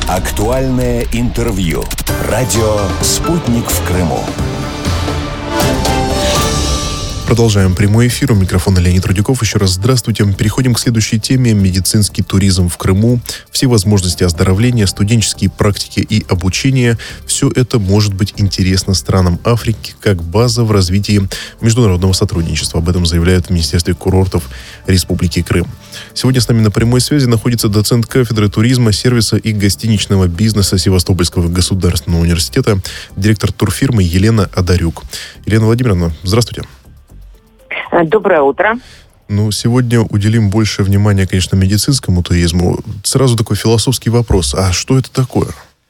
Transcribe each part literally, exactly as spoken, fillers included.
Актуальное интервью. Радио «Спутник» в Крыму. Продолжаем прямой эфир. У микрофона Леонид Рудюков. Еще раз здравствуйте. Переходим к следующей теме. Медицинский туризм в Крыму. Все возможности оздоровления, студенческие практики и обучение. Все это может быть интересно странам Африки как база в развитии международного сотрудничества. Об этом заявляют в Министерстве курортов Республики Крым. Сегодня с нами на прямой связи находится доцент кафедры туризма, сервиса и гостиничного бизнеса Севастопольского государственного университета, директор турфирмы Елена Адарюк. Елена Владимировна, здравствуйте. Доброе утро. Ну, сегодня уделим больше внимания, конечно, медицинскому туризму. Сразу такой философский вопрос. А что это такое?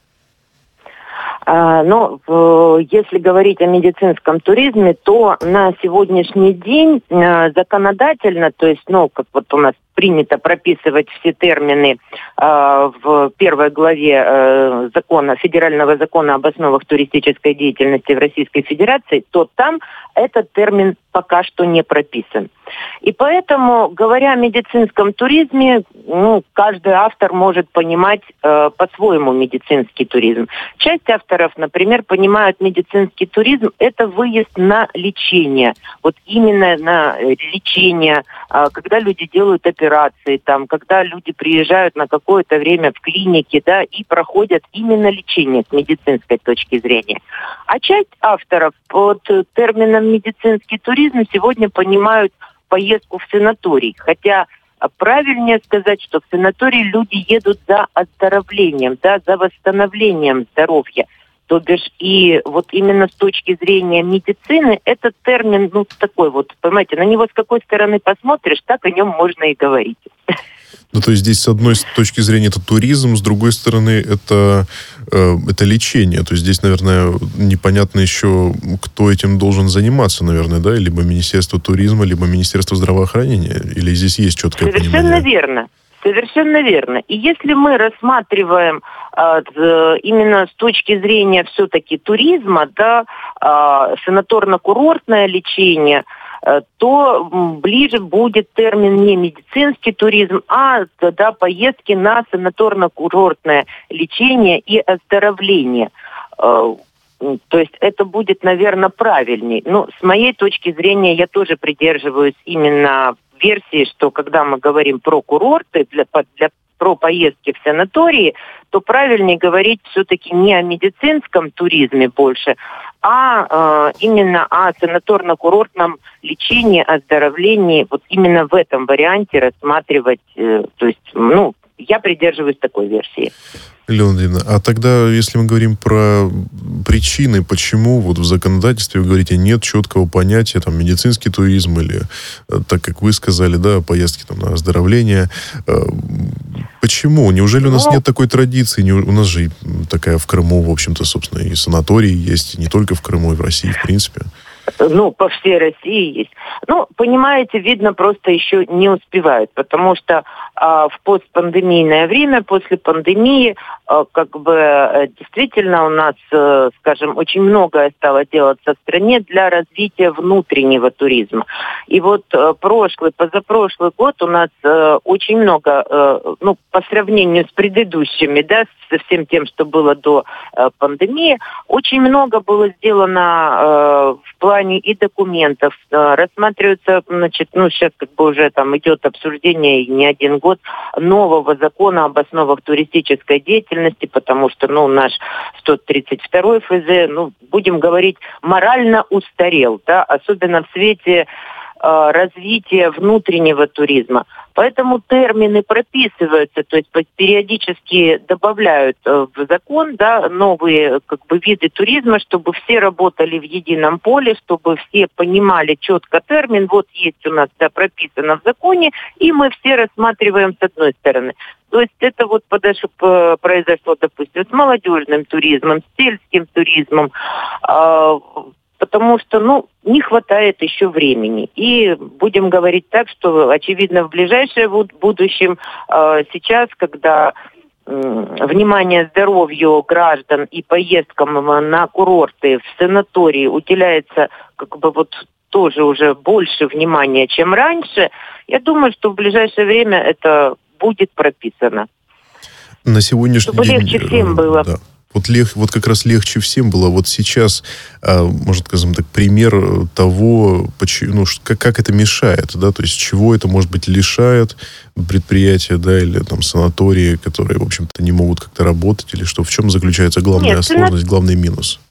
А, ну, э, если говорить о медицинском туризме, то на сегодняшний день э, законодательно, то есть, ну, как вот у нас принято прописывать все термины э, в первой главе э, закона, федерального закона об основах туристической деятельности в Российской Федерации, то там этот термин пока что не прописан. И поэтому, говоря о медицинском туризме, ну, каждый автор может понимать э, по-своему медицинский туризм. Часть авторов, например, понимают медицинский туризм – это выезд на лечение. Вот именно на лечение, э, когда люди делают операции, там, когда люди приезжают на какое-то время в клинике, да, и проходят именно лечение с медицинской точки зрения. А часть авторов под термином медицинский туризм сегодня понимают поездку в санаторий. Хотя правильнее сказать, что в санаторий люди едут за оздоровлением, да, за восстановлением здоровья. То бишь и вот именно с точки зрения медицины этот термин, ну, такой вот, понимаете, на него с какой стороны посмотришь, так о нем можно и говорить. Ну, то есть здесь, с одной точки зрения, это туризм, с другой стороны, это, э, это лечение. То есть здесь, наверное, непонятно еще, кто этим должен заниматься, наверное, да? Либо Министерство туризма, либо Министерство здравоохранения? Или здесь есть четкое Совершенно понимание? Совершенно верно. Совершенно верно. И если мы рассматриваем э, именно с точки зрения все-таки туризма, да, э, санаторно-курортное лечение, то ближе будет термин не медицинский туризм, а да, поездки на санаторно-курортное лечение и оздоровление. То есть это будет, наверное, правильней. Но с моей точки зрения я тоже придерживаюсь именно версии, что когда мы говорим про курорты, для, для, про поездки в санатории, то правильнее говорить все-таки не о медицинском туризме больше, а э, именно о санаторно-курортном лечении, оздоровлении, вот именно в этом варианте рассматривать, э, то есть, ну, я придерживаюсь такой версии. Елена Владимировна, а тогда, если мы говорим про причины, почему вот в законодательстве, вы говорите, нет четкого понятия, там, медицинский туризм или, так как вы сказали, да, поездки там на оздоровление, почему? Неужели у нас ну, нет такой традиции? У нас же такая в Крыму, в общем-то, собственно, и санатории есть, не только в Крыму, и в России, в принципе. Ну, по всей России есть. Ну, понимаете, видно, просто еще не успевают, потому что а, в постпандемийное время, после пандемии, а, как бы действительно у нас, а, скажем, очень многое стало делаться в стране для развития внутреннего туризма. И вот а, прошлый, позапрошлый год у нас а, очень много, а, ну, по сравнению с предыдущими, да, со всем тем, что было до а, пандемии, очень много было сделано а, в плане и документов. Рассматривается, значит, ну, сейчас как бы уже там идет обсуждение не один год нового закона об основах туристической деятельности, потому что, ну, наш сто тридцать второй эф зэ, ну, будем говорить, морально устарел, да, особенно в свете э, развития внутреннего туризма. Поэтому термины прописываются, то есть периодически добавляют в закон, да, новые как бы виды туризма, чтобы все работали в едином поле, чтобы все понимали четко термин. Вот есть у нас, да, прописано в законе, и мы все рассматриваем с одной стороны. То есть это вот подошло, произошло, допустим, с молодежным туризмом, с сельским туризмом, потому что, ну, не хватает еще времени. И будем говорить так, что, очевидно, в ближайшем будущем, э, сейчас, когда э, внимание здоровью граждан и поездкам на курорты, в санатории уделяется как бы вот тоже уже больше внимания, чем раньше, я думаю, что в ближайшее время это будет прописано. На сегодняшний Чтобы день... легче всем было. Да. Вот, лег, вот как раз легче всем было. Вот сейчас, может, скажем так, пример того, почему, ну, как, как это мешает, да, то есть чего это, может быть, лишает предприятия, да, или там санатории, которые, в общем-то, не могут как-то работать, или что? В чем заключается главная Нет, сложность, главный минус?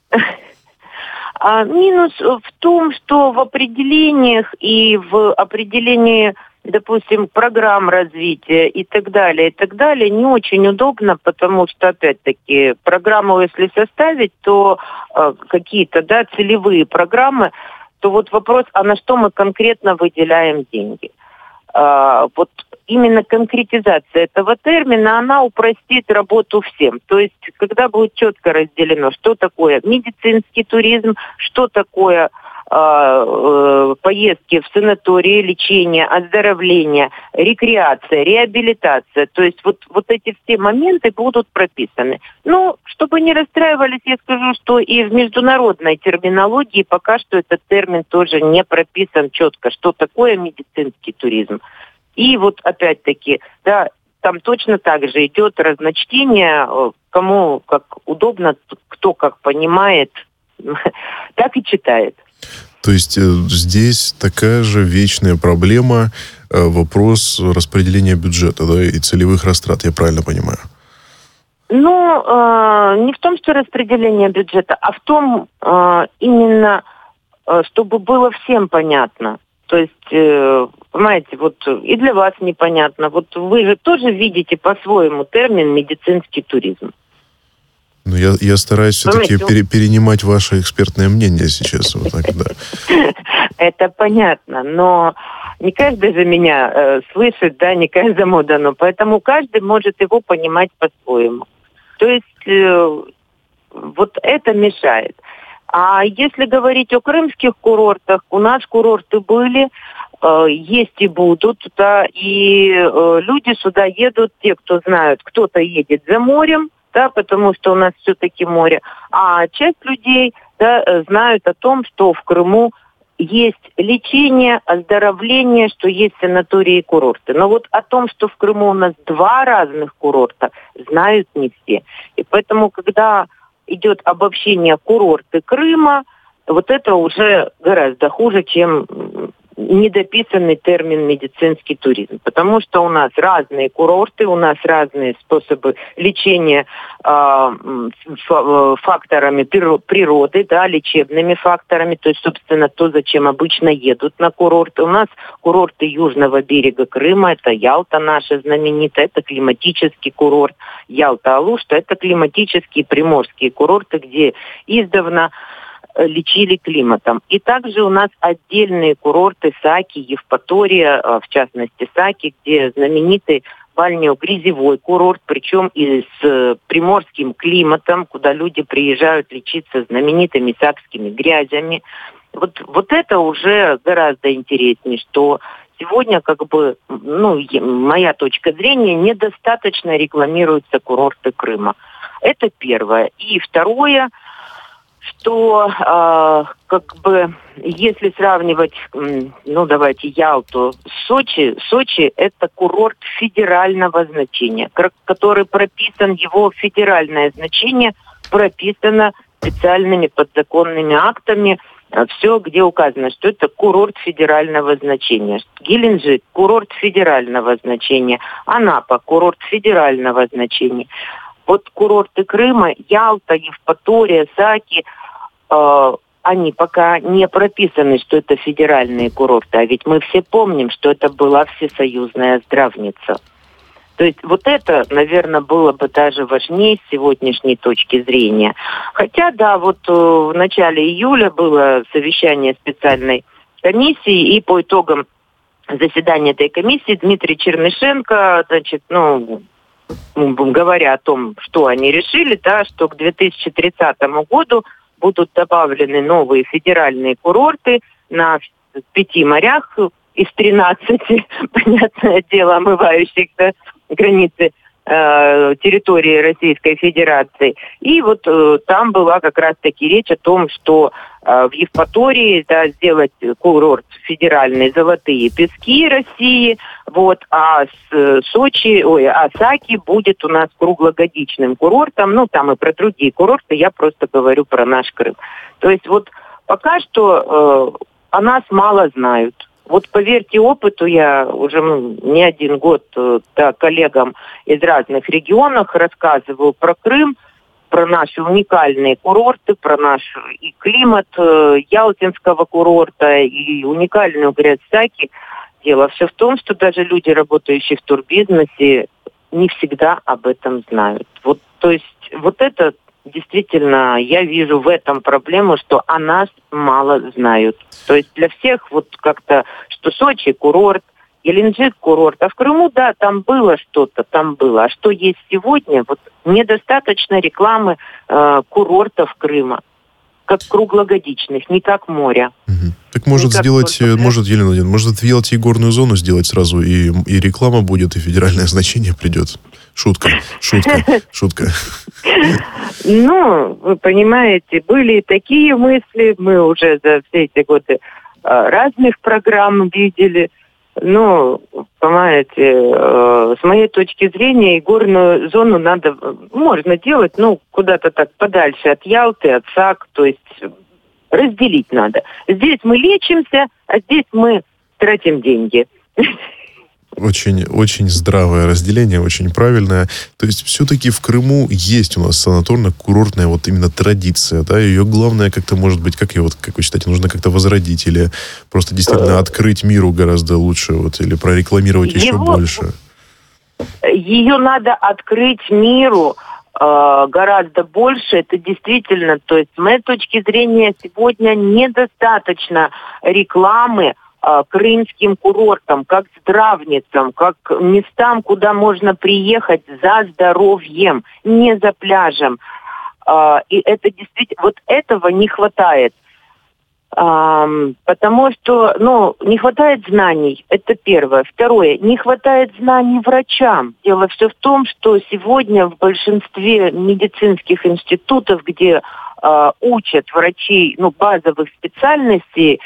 А, минус в том, что в определениях и в определении, допустим, программ развития и так далее, и так далее, не очень удобно, потому что, опять-таки, программу, если составить, то э, какие-то, да, целевые программы, то вот вопрос, а на что мы конкретно выделяем деньги? Э, вот именно конкретизация этого термина, она упростит работу всем. То есть, когда будет четко разделено, что такое медицинский туризм, что такое э, э, поездки в санатории, лечение, оздоровление, рекреация, реабилитация. То есть, вот, вот эти все моменты будут прописаны. Ну, чтобы не расстраивались, я скажу, что и в международной терминологии пока что этот термин тоже не прописан четко, что такое медицинский туризм. И вот опять-таки, да, там точно так же идет разночтение, кому как удобно, кто как понимает, так и читает. То есть здесь такая же вечная проблема, вопрос распределения бюджета, да, и целевых растрат, я правильно понимаю? Ну, э, не в том, что распределение бюджета, а в том э, именно, э, чтобы было всем понятно. То есть, э, понимаете, вот и для вас непонятно. Вот вы же тоже видите по-своему термин «медицинский туризм». Ну, я, я стараюсь все-таки пере, перенимать ваше экспертное мнение сейчас. Вот так, да. Это понятно, но не каждый же меня э, слышит, да, не каждому дано. Поэтому каждый может его понимать по-своему. То есть, э, вот это мешает. А если говорить о крымских курортах, у нас курорты были, э, есть и будут, да, и э, люди сюда едут, те, кто знают, кто-то едет за морем, да, потому что у нас все-таки море, а часть людей, да, знают о том, что в Крыму есть лечение, оздоровление, что есть санатории и курорты. Но вот о том, что в Крыму у нас два разных курорта, знают не все. И поэтому, когда идет обобщение курорты Крыма, вот это уже гораздо хуже, чем недописанный термин «медицинский туризм». Потому что у нас разные курорты, у нас разные способы лечения э, факторами природы, да, лечебными факторами, то есть, собственно, то, зачем обычно едут на курорты. У нас курорты южного берега Крыма, это Ялта наша знаменитая, это климатический курорт, Ялта-Алушта, это климатические приморские курорты, где издавна лечили климатом. И также у нас отдельные курорты Саки, Евпатория, в частности Саки, где знаменитый бальнео-грязевой курорт, причем и с приморским климатом, куда люди приезжают лечиться знаменитыми сакскими грязями. Вот, вот это уже гораздо интереснее, что сегодня, как бы, ну, моя точка зрения, недостаточно рекламируются курорты Крыма. Это первое. И второе, что э, как бы, если сравнивать, ну, давайте, Ялту с Сочи, Сочи – это курорт федерального значения, который прописан, его федеральное значение прописано специальными подзаконными актами, все, где указано, что это курорт федерального значения. Геленджик – курорт федерального значения, Анапа – курорт федерального значения. Вот курорты Крыма, Ялта, Евпатория, Саки, э, они пока не прописаны, что это федеральные курорты. А ведь мы все помним, что это была всесоюзная здравница. То есть вот это, наверное, было бы даже важнее с сегодняшней точки зрения. Хотя, да, вот э, в начале июля было совещание специальной комиссии, и по итогам заседания этой комиссии Дмитрий Чернышенко, значит, ну... говоря о том, что они решили, да, что к две тысячи тридцатому году будут добавлены новые федеральные курорты на пяти морях из тринадцати, понятное дело, омывающих границы э, территории Российской Федерации. И вот э, там была как раз-таки речь о том, что э, в Евпатории, да, сделать курорт федеральный «Золотые пески» России, вот, а с Сочи, ой, а Саки будет у нас круглогодичным курортом. Ну, там и про другие курорты, я просто говорю про наш Крым. То есть вот пока что э, о нас мало знают. Вот поверьте опыту, я уже ну, не один год э, да, коллегам из разных регионов рассказываю про Крым, про наши уникальные курорты, про наш и климат э, Ялтинского курорта, и уникальную Грязь-Саки. Дело все в том, что даже люди, работающие в турбизнесе, не всегда об этом знают. Вот, то есть вот это действительно, я вижу в этом проблему, что о нас мало знают. То есть для всех вот как-то, что Сочи курорт, Геленджик курорт, а в Крыму, да, там было что-то, там было. А что есть сегодня, вот недостаточно рекламы э, курортов Крыма, как круглогодичных, не как моря. Угу. Так может Никак сделать, только... может, Елена Владимировна, может в Ялте и горную зону сделать сразу, и, и реклама будет, и федеральное значение придет. Шутка, шутка, шутка. Ну, вы понимаете, были такие мысли, мы уже за все эти годы разных программ видели. Ну, понимаете, с моей точки зрения, и горную зону надо, можно делать, ну, куда-то так подальше от Ялты, от САК, то есть разделить надо. Здесь мы лечимся, а здесь мы тратим деньги. Очень, очень здравое разделение, очень правильное. То есть все-таки в Крыму есть у нас санаторно-курортная вот именно традиция, да, ее главное как-то может быть, как ее вот, как вы считаете, нужно как-то возродить или просто действительно открыть миру гораздо лучше, вот, или прорекламировать еще Его, больше? Ее надо открыть миру э, гораздо больше. Это действительно, то есть с моей точки зрения сегодня недостаточно рекламы крымским курортам, как здравницам, как местам, куда можно приехать за здоровьем, не за пляжем. И это действительно, вот этого не хватает. Потому что, ну, не хватает знаний, это первое. Второе, не хватает знаний врачам. Дело все в том, что сегодня в большинстве медицинских институтов, где э, учат врачей, ну, базовых специальностей,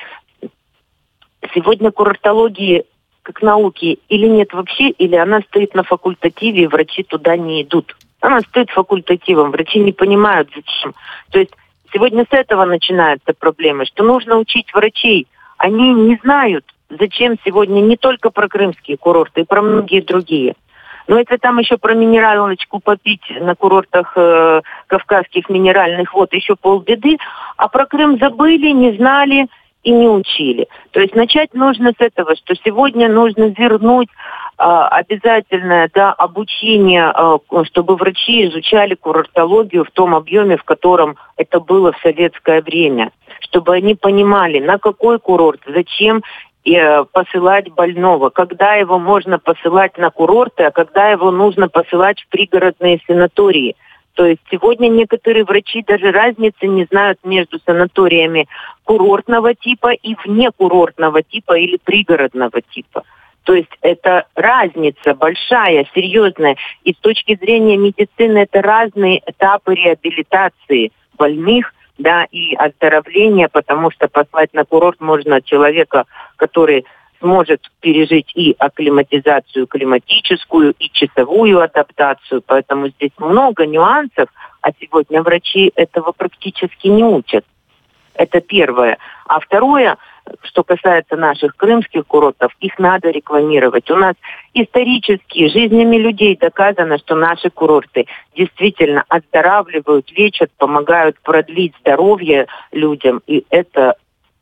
сегодня курортологии как науки или нет вообще, или она стоит на факультативе, и врачи туда не идут. Она стоит факультативом, врачи не понимают, зачем. То есть сегодня с этого начинаются проблемы, что нужно учить врачей. Они не знают, зачем сегодня не только про крымские курорты, и про многие другие. Но если там еще про минералочку попить на курортах э, кавказских минеральных вод, еще полбеды, а про Крым забыли, не знали и не учили. То есть начать нужно с этого, что сегодня нужно вернуть э, обязательное, да, обучение, э, чтобы врачи изучали курортологию в том объеме, в котором это было в советское время. Чтобы они понимали, на какой курорт, зачем и, э, посылать больного, когда его можно посылать на курорты, а когда его нужно посылать в пригородные санатории. То есть сегодня некоторые врачи даже разницы не знают между санаториями курортного типа и внекурортного типа или пригородного типа. То есть это разница большая, серьезная. И с точки зрения медицины это разные этапы реабилитации больных, да, и оздоровления, потому что послать на курорт можно человека, который сможет пережить и акклиматизацию климатическую, и часовую адаптацию. Поэтому здесь много нюансов, а сегодня врачи этого практически не учат. Это первое. А второе, что касается наших крымских курортов, их надо рекламировать. У нас исторически жизнями людей доказано, что наши курорты действительно оздоравливают, лечат, помогают продлить здоровье людям, и это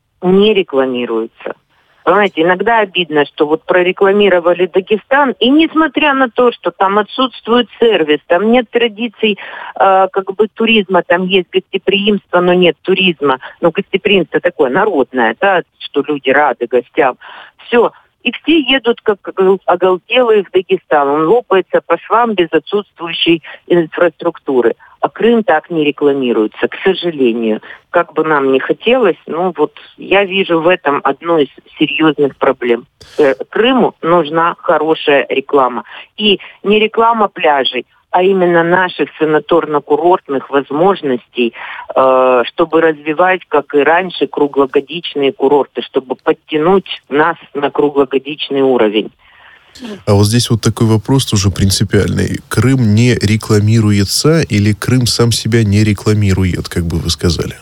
не рекламируется. Понимаете, иногда обидно, что вот прорекламировали Дагестан, и несмотря на то, что там отсутствует сервис, там нет традиций э, как бы туризма, там есть гостеприимство, но нет туризма. Ну, гостеприимство такое народное, да, что люди рады гостям. Все, И все едут как оголтелые в Дагестан. Он лопается по швам без отсутствующей инфраструктуры. А Крым так не рекламируется, к сожалению. Как бы нам ни хотелось, ну вот я вижу в этом одну из серьезных проблем. Крыму нужна хорошая реклама. И не реклама пляжей, а именно наших санаторно-курортных возможностей, э, чтобы развивать, как и раньше, круглогодичные курорты, чтобы подтянуть нас на круглогодичный уровень. А вот здесь вот такой вопрос тоже принципиальный. Крым не рекламируется или Крым сам себя не рекламирует, как бы вы сказали?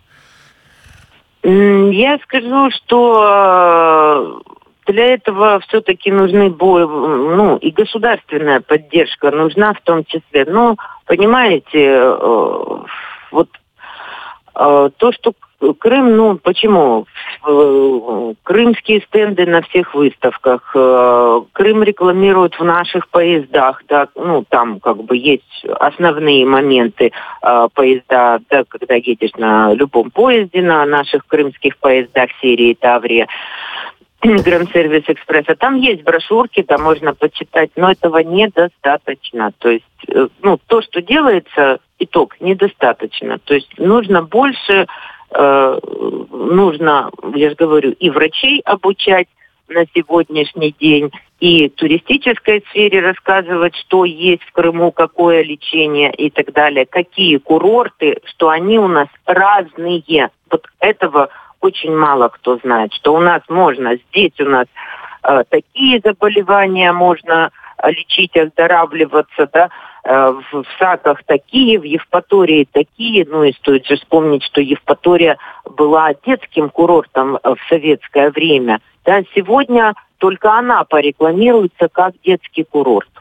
Я скажу, что для этого все-таки нужны бо... ну, и государственная поддержка нужна в том числе. Но, понимаете, вот то, что Крым, ну, почему? Крымские стенды на всех выставках. Крым рекламируют в наших поездах, да, ну, там как бы есть основные моменты поезда, да, когда едешь на любом поезде, на наших крымских поездах серии «Таврия», Гранд-сервис экспресса. Там есть брошюрки, там можно почитать, но этого недостаточно. То есть, ну, то, что делается, итог, недостаточно. То есть нужно больше, э, нужно, я же говорю, и врачей обучать на сегодняшний день, и в туристической сфере рассказывать, что есть в Крыму, какое лечение и так далее, какие курорты, что они у нас разные. Вот этого очень мало кто знает, что у нас можно, здесь у нас э, такие заболевания можно лечить, оздоравливаться, да, э, в, в Саках такие, в Евпатории такие, ну и стоит же вспомнить, что Евпатория была детским курортом в советское время, да, сегодня только она порекламируется как детский курорт.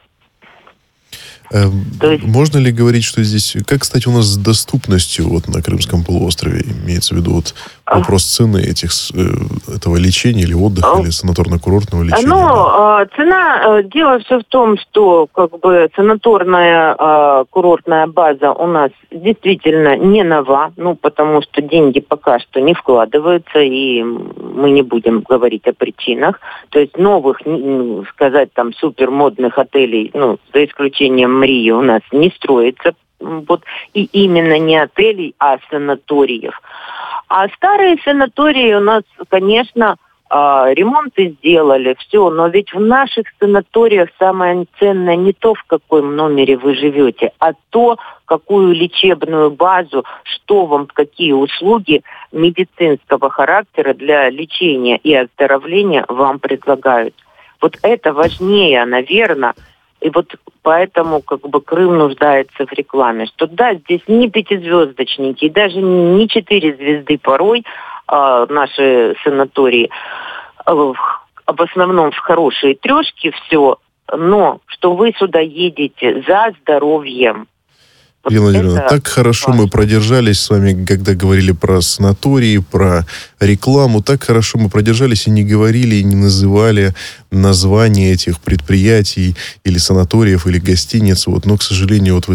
То есть... Можно ли говорить, что здесь... Как, кстати, у нас с доступностью вот на Крымском полуострове, имеется в виду вот вопрос цены этих, этого лечения или отдыха, или санаторно-курортного лечения? Ну, да? цена... Дело все в том, что как бы санаторная курортная база у нас действительно не нова, ну, потому что деньги пока что не вкладываются, и мы не будем говорить о причинах. То есть новых, сказать, там, супермодных отелей, ну, за исключением Мрии, у нас не строится, вот, и именно не отелей, а санаториев. А старые санатории у нас, конечно, ремонты сделали, все, но ведь в наших санаториях самое ценное не то, в каком номере вы живете, а то, какую лечебную базу, что вам, какие услуги медицинского характера для лечения и оздоровления вам предлагают. Вот это важнее, наверное. И вот поэтому как бы Крым нуждается в рекламе. Что да, здесь не пятизвездочники, и даже не четыре звезды порой э, наши санатории. Э, в основном в хорошие трешки все, но что вы сюда едете за здоровьем. Вот Елена Владимировна, так хорошо важно. Мы продержались с вами, когда говорили про санатории, про рекламу. Так хорошо мы продержались и не говорили, и не называли названия этих предприятий или санаториев, или гостиниц. Вот, но, к сожалению, вот вы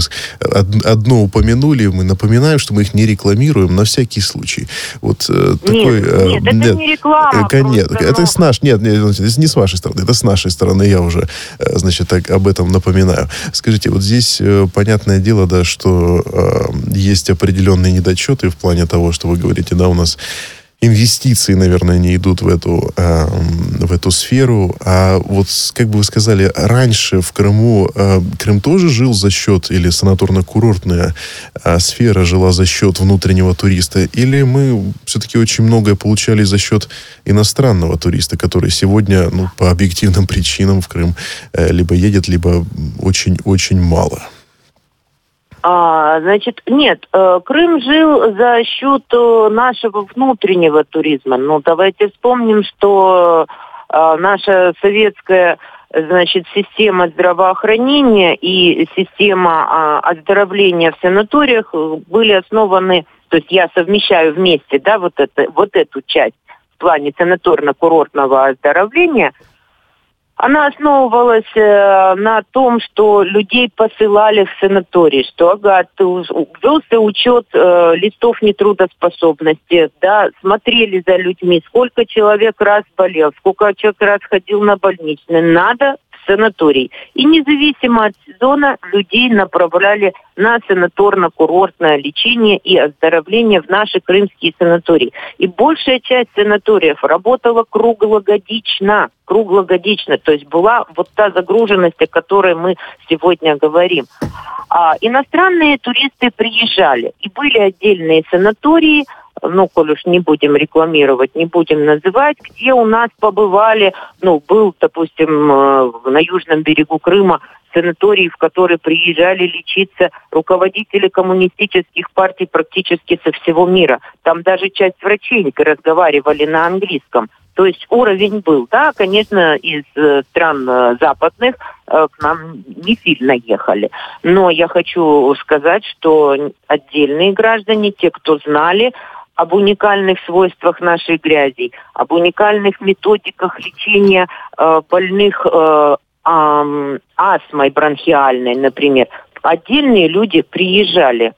одно упомянули. Мы напоминаем, что мы их не рекламируем на всякий случай. Вот нет, такой... Нет, это нет, не реклама. Нет, просто, это но... с наш, нет, нет, это не с вашей стороны, это с нашей стороны. Я уже, значит, так об этом напоминаю. Скажите, вот здесь понятное дело, да, что э, есть определенные недочеты в плане того, что вы говорите, да, у нас инвестиции, наверное, не идут в эту, э, в эту сферу. А вот, как бы вы сказали, раньше в Крыму, э, Крым тоже жил за счет, или санаторно-курортная э, сфера жила за счет внутреннего туриста, или мы все-таки очень многое получали за счет иностранного туриста, который сегодня, ну, по объективным причинам в Крым э, либо едет, либо очень-очень мало? А, значит, нет, э, Крым жил за счет э, нашего внутреннего туризма. Ну, давайте вспомним, что э, наша советская, значит, система здравоохранения и система э, оздоровления в санаториях были основаны, то есть я совмещаю вместе, да, вот, это, вот эту часть в плане санаторно-курортного оздоровления Она основывалась э, на том, что людей посылали в санаторий, что, ага, ты велся учет э, листов нетрудоспособности, да, смотрели за людьми, сколько человек раз болел, сколько человек раз ходил на больничный. Надо в санаторий. И независимо от сезона людей направляли на санаторно-курортное лечение и оздоровление в наши крымские санатории. И большая часть санаториев работала круглогодично. Круглогодично. То есть была вот та загруженность, о которой мы сегодня говорим. А иностранные туристы приезжали. И были отдельные санатории, ну, коль уж не будем рекламировать, не будем называть, где у нас побывали, ну, был, допустим, на южном берегу Крыма санаторий, в который приезжали лечиться руководители коммунистических партий практически со всего мира. Там даже часть врачей разговаривали на английском. То есть уровень был. Да, конечно, из э, стран э, западных э, к нам не сильно ехали. Но я хочу сказать, что отдельные граждане, те, кто знали об уникальных свойствах нашей грязи, об уникальных методиках лечения э, больных э, э, астмой бронхиальной, например, отдельные люди приезжали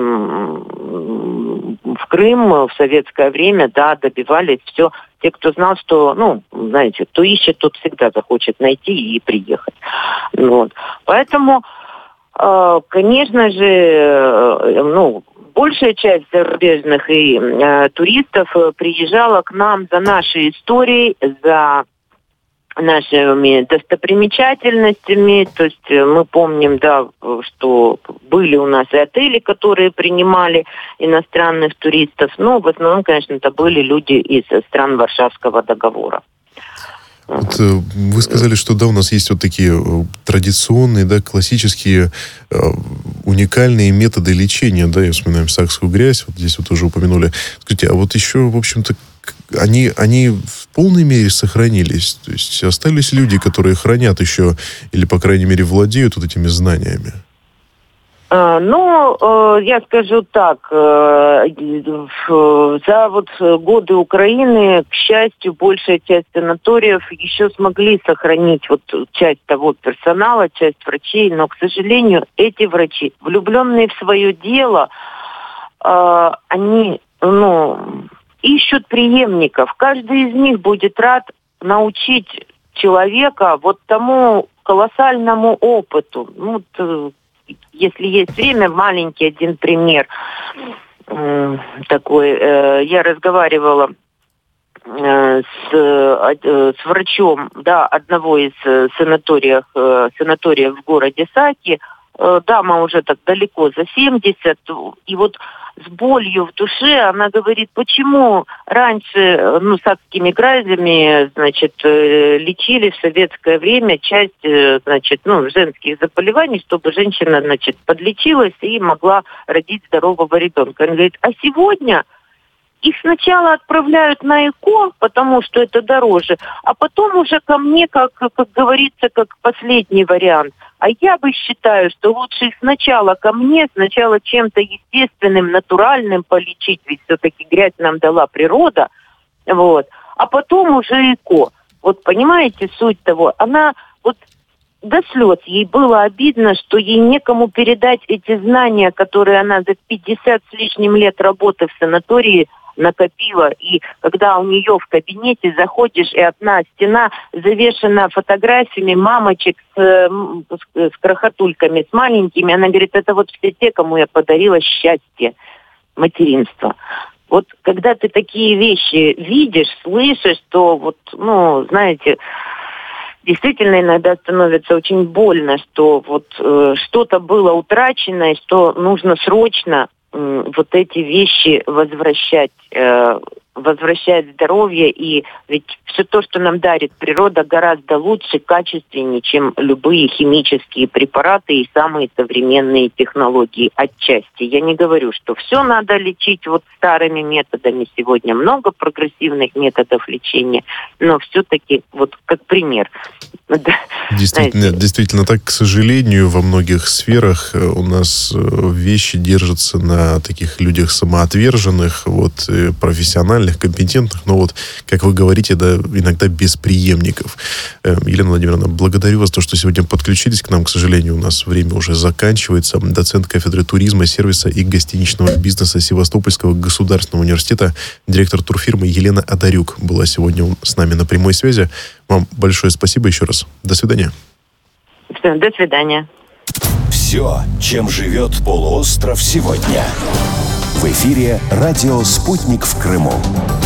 в Крым в советское время, да, добивались все. Те, кто знал, что, ну, знаете, кто ищет, тот всегда захочет найти и приехать. Вот. Поэтому, э, конечно же, э, ну, большая часть зарубежных и э, туристов приезжала к нам за нашей историей, за нашими достопримечательностями. То есть мы помним, да, что были у нас и отели, которые принимали иностранных туристов. Но в основном, конечно, это были люди из стран Варшавского договора. Вот, вы сказали, что да, у нас есть вот такие традиционные, да, классические, э, уникальные методы лечения, да, я вспоминаю сакскую грязь, вот здесь вот уже упомянули. Скажите, а вот еще, в общем-то, они, они в полной мере сохранились? То есть остались люди, которые хранят еще, или, по крайней мере, владеют вот этими знаниями? Ну, я скажу так, за вот годы Украины, к счастью, большая часть санаториев еще смогли сохранить вот часть того персонала, часть врачей, но, к сожалению, эти врачи, влюбленные в свое дело, они, ну, ищут преемников. Каждый из них будет рад научить человека вот тому колоссальному опыту. Ну, если есть время, маленький один пример э, такой. Э, я разговаривала э, с, э, с врачом, да, одного из э, санаториев, э, санаториев в городе Саки. Э, дама уже так далеко за семьдесят. И вот с болью в душе она говорит, почему раньше, ну, сакскими грязями, значит, лечили в советское время часть, значит, ну, женских заболеваний, чтобы женщина, значит, подлечилась и могла родить здорового ребенка. Она говорит, а сегодня их сначала отправляют на ЭКО, потому что это дороже, а потом уже ко мне, как, как говорится, как последний вариант. А я бы считаю, что лучше их сначала ко мне, сначала чем-то естественным, натуральным полечить, ведь все-таки грязь нам дала природа, вот, а потом уже ЭКО. Вот понимаете суть того? Она вот до слез ей было обидно, что ей некому передать эти знания, которые она за пятьдесят с лишним лет работы в санатории накопила. И когда у нее в кабинете заходишь, и одна стена завешена фотографиями мамочек с, с, с крохотульками, с маленькими, она говорит, это вот все те, кому я подарила счастье, материнство. Вот когда ты такие вещи видишь, слышишь, то вот, ну, знаете, действительно иногда становится очень больно, что вот э, что-то было утрачено, и что нужно срочно э, вот эти вещи возвращать, э, возвращать здоровье. И ведь все то, что нам дарит природа, гораздо лучше, качественнее, чем любые химические препараты и самые современные технологии отчасти. Я не говорю, что все надо лечить вот старыми методами. Сегодня много прогрессивных методов лечения, но все-таки вот как пример. Действительно, действительно так, к сожалению, во многих сферах у нас вещи держатся на таких людях самоотверженных, вот, профессиональных, профессиональных, компетентных, но вот, как вы говорите, да, иногда без преемников. Елена Владимировна, благодарю вас за то, что сегодня подключились к нам. К сожалению, у нас время уже заканчивается. Доцент кафедры туризма, сервиса и гостиничного бизнеса Севастопольского государственного университета, директор турфирмы Елена Адарюк была сегодня с нами на прямой связи. Вам большое спасибо еще раз. До свидания. Все, до свидания. Все, чем живет полуостров сегодня. В эфире радио «Спутник в Крыму».